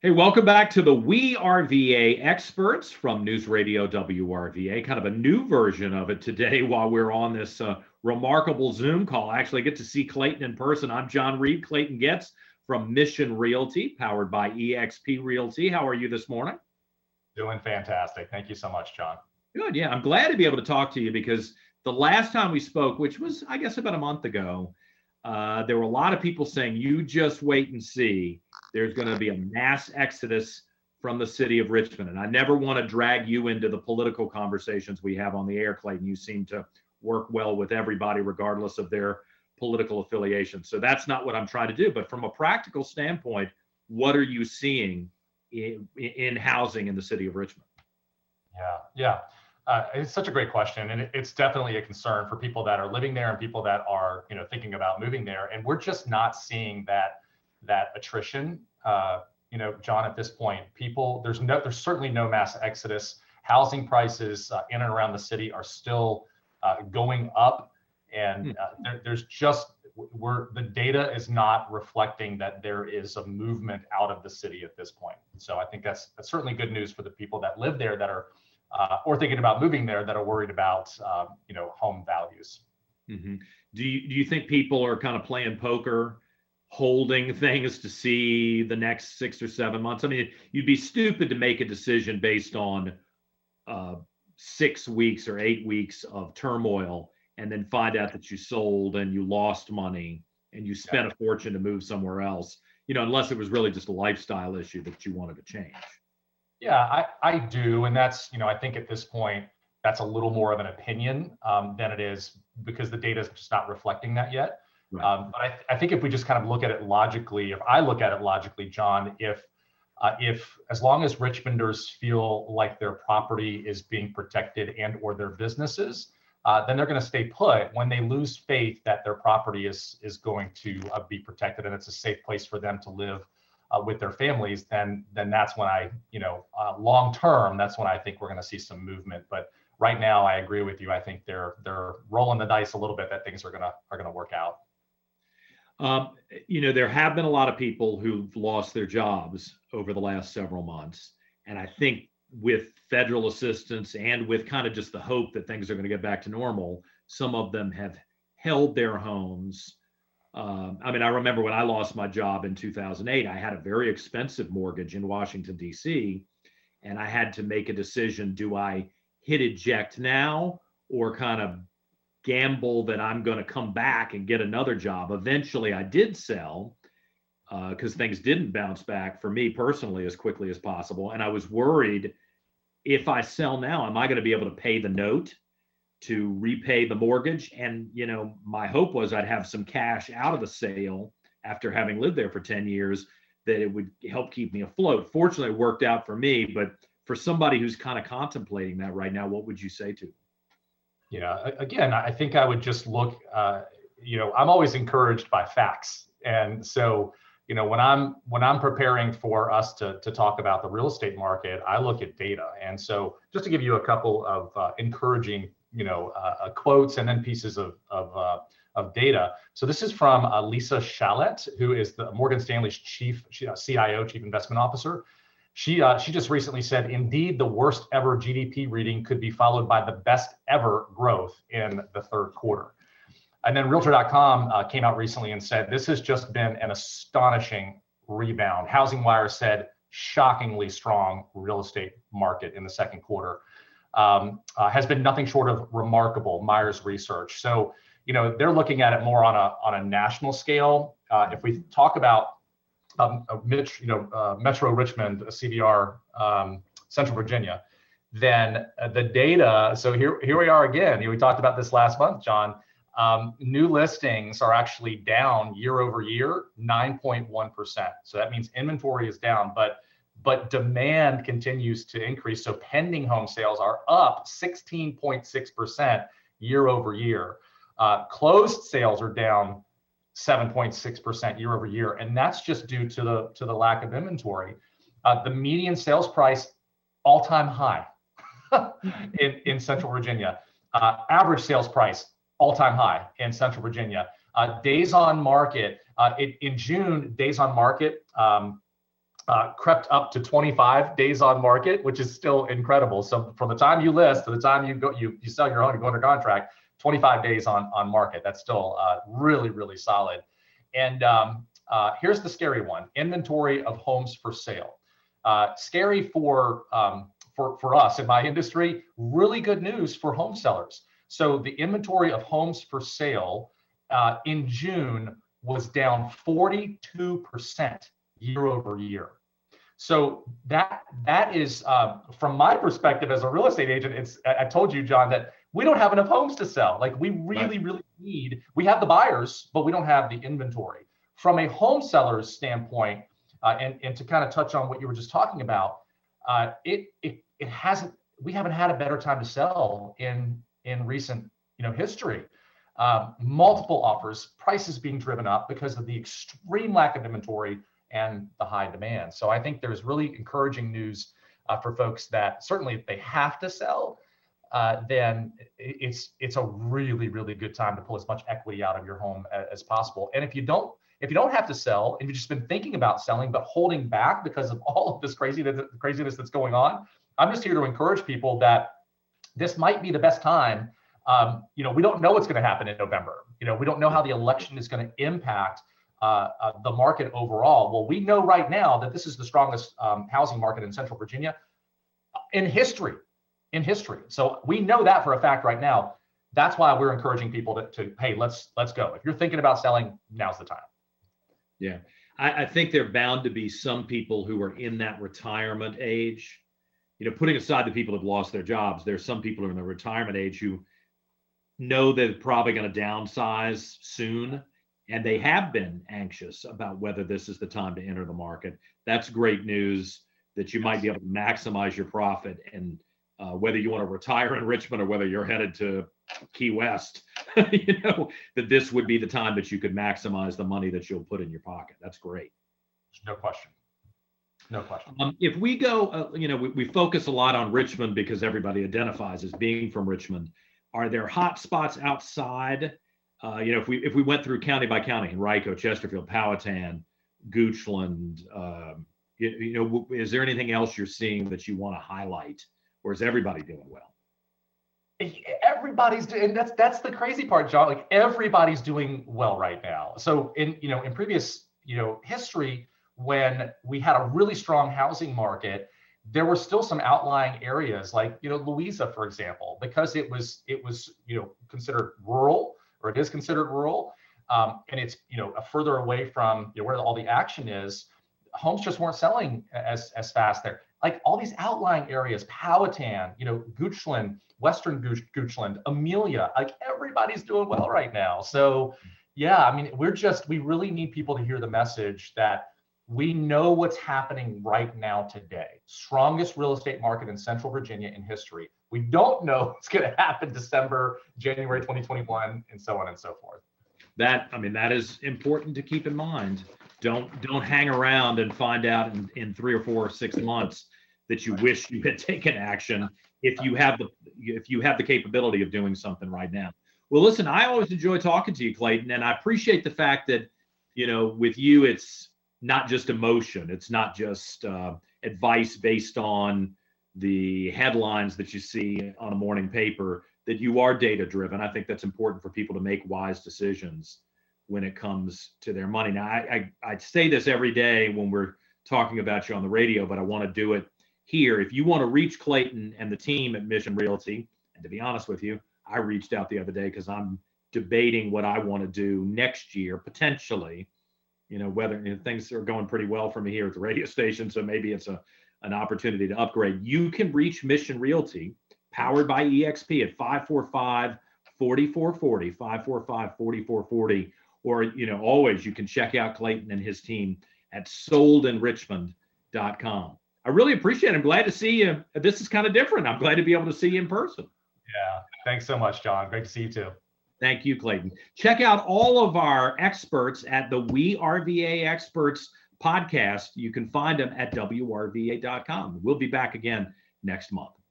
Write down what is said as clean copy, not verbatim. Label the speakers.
Speaker 1: Hey, welcome back to the We Are VA Experts from News Radio WRVA, kind of a new version of it today while we're on this remarkable Zoom call. I actually get to see Clayton in person. I'm John Reed, Clayton Getz from Mission Realty, powered by eXp Realty. How are you this morning?
Speaker 2: Doing fantastic. Thank you so much, John.
Speaker 1: Good. Yeah, I'm glad to be able to talk to you because the last time we spoke, which was, I guess, about a month ago, there were a lot of people saying, you just wait and see. There's going to be a mass exodus from the city of Richmond. And I never want to drag you into the political conversations we have on the air, Clayton. You seem to work well with everybody, regardless of their political affiliation. So that's not what I'm trying to do. But from a practical standpoint, what are you seeing in housing in the city of Richmond?
Speaker 2: Yeah. It's such a great question, and it's definitely a concern for people that are living there and people that are, thinking about moving there. And we're just not seeing that attrition, John. At this point, there's certainly no mass exodus. Housing prices in and around the city are still going up, and the data is not reflecting that there is a movement out of the city at this point. So I think that's certainly good news for the people that live there that are or thinking about moving there that are worried about home values.
Speaker 1: Mm-hmm. Do you think people are kind of playing poker, holding things to see the next 6 or 7 months? I mean, you'd be stupid to make a decision based on 6 weeks or 8 weeks of turmoil and then find out that you sold and you lost money and you spent a fortune to move somewhere else, unless it was really just a lifestyle issue that you wanted to change.
Speaker 2: Yeah, I do. And that's, I think at this point, that's a little more of an opinion than it is because the data is just not reflecting that yet. Right. But I think if we just kind of look at it logically, if I look at it logically, John, if as long as Richmonders feel like their property is being protected and or their businesses, then they're going to stay put. When they lose faith that their property is going to be protected and it's a safe place for them to live with their families, then that's when long term, that's when I think we're going to see some movement. But right now, I agree with you. I think they're rolling the dice a little bit that things are gonna work out.
Speaker 1: There have been a lot of people who've lost their jobs over the last several months, and I think with federal assistance and with kind of just the hope that things are going to get back to normal, some of them have held their homes. I remember when I lost my job in 2008, I had a very expensive mortgage in Washington, D.C., and I had to make a decision. Do I hit eject now or kind of gamble that I'm going to come back and get another job? Eventually, I did sell because things didn't bounce back for me personally as quickly as possible. And I was worried, if I sell now, am I going to be able to pay the note to repay the mortgage? And, my hope was I'd have some cash out of the sale after having lived there for 10 years, that it would help keep me afloat. Fortunately, it worked out for me, but for somebody who's kind of contemplating that right now, what would you say to them?
Speaker 2: Yeah, again, I think I would just look, I'm always encouraged by facts. And so, when I'm preparing for us to talk about the real estate market, I look at data. And so just to give you a couple of encouraging quotes and then pieces of data. So this is from Lisa Shallett, who is the Morgan Stanley's CIO, Chief Investment Officer. She just recently said, indeed, the worst ever GDP reading could be followed by the best ever growth in the third quarter. And then Realtor.com came out recently and said, this has just been an astonishing rebound. Housing Wire said, shockingly strong real estate market in the second quarter. Has been nothing short of remarkable, Myers Research. So, they're looking at it more on a national scale. If we talk about Metro Richmond, CVR, Central Virginia, then the data, so here we are again. We talked about this last month, John. New listings are actually down year over year, 9.1%. So that means inventory is down, but demand continues to increase. So pending home sales are up 16.6% year over year. Closed sales are down 7.6% year over year, and that's just due to the lack of inventory. The median sales price all-time high in Central Virginia. Average sales price all-time high in Central Virginia. Days on market in June. Days on market crept up to 25 days on market, which is still incredible. So from the time you list to the time you sell your home, you go under contract, 25 days on market. That's still really, really solid. And here's the scary one: inventory of homes for sale. Scary for us in my industry. Really good news for home sellers. So the inventory of homes for sale in June was down 42% year over year. So that is, from my perspective as a real estate agent, I told you, John, that we don't have enough homes to sell. Like we really need, we have the buyers, but we don't have the inventory. From a home seller's standpoint, and to kind of touch on what you were just talking about, we haven't had a better time to sell in recent history. Multiple offers, prices being driven up because of the extreme lack of inventory and the high demand. So I think there's really encouraging news for folks that certainly if they have to sell, then it's a really, really good time to pull as much equity out of your home as possible. And if you don't have to sell, and you've just been thinking about selling but holding back because of all of this craziness that's going on, I'm just here to encourage people that this might be the best time. We don't know what's going to happen in November. We don't know how the election is going to impact the market overall. Well, we know right now that this is the strongest housing market in Central Virginia in history. So we know that for a fact right now. That's why we're encouraging people to hey, let's go. If you're thinking about selling, now's the time.
Speaker 1: Yeah, I think there are bound to be some people who are in that retirement age. Putting aside the people who've lost their jobs, there's some people who are in the retirement age who know they're probably going to downsize soon, and they have been anxious about whether this is the time to enter the market. That's great news that you might be able to maximize your profit, and whether you want to retire in Richmond or whether you're headed to Key West, that this would be the time that you could maximize the money that you'll put in your pocket. That's great.
Speaker 2: No question.
Speaker 1: If we go, we focus a lot on Richmond because everybody identifies as being from Richmond. Are there hot spots outside? If we went through county by county, Henrico, Chesterfield, Powhatan, Goochland, is there anything else you're seeing that you want to highlight, or is everybody doing well?
Speaker 2: Everybody's doing, and that's the crazy part, John. Like everybody's doing well right now. So in previous history, when we had a really strong housing market, there were still some outlying areas like Louisa, for example, because it was considered rural, or it is considered rural, and it's further away from where all the action is. Homes just weren't selling as fast there. Like all these outlying areas, Powhatan, Goochland, Western Goochland, Amelia, like everybody's doing well right now. So yeah, I mean, we really need people to hear the message that we know what's happening right now today. Strongest real estate market in Central Virginia in history. We don't know what's going to happen December, January 2021, and so on and so forth.
Speaker 1: That is important to keep in mind. Don't hang around and find out in 3 or 4 or 6 months that you wish you had taken action if you have the capability of doing something right now. Well, listen, I always enjoy talking to you, Clayton, and I appreciate the fact that with you it's not just emotion. It's not just advice based on the headlines that you see on a morning paper, that you are data driven. I think that's important for people to make wise decisions when it comes to their money. Now, I say this every day when we're talking about you on the radio, but I want to do it here. If you want to reach Clayton and the team at Mission Realty, and to be honest with you, I reached out the other day because I'm debating what I want to do next year, potentially, whether things are going pretty well for me here at the radio station. So maybe it's an opportunity to upgrade. You can reach Mission Realty, powered by EXP, at 545-4440, 545-4440. Or, always you can check out Clayton and his team at soldinrichmond.com. I really appreciate it. I'm glad to see you. This is kind of different. I'm glad to be able to see you in person.
Speaker 2: Yeah. Thanks so much, John. Great to see you too.
Speaker 1: Thank you, Clayton. Check out all of our experts at the We RVA Experts podcast. You can find them at WRVA.com. We'll be back again next month.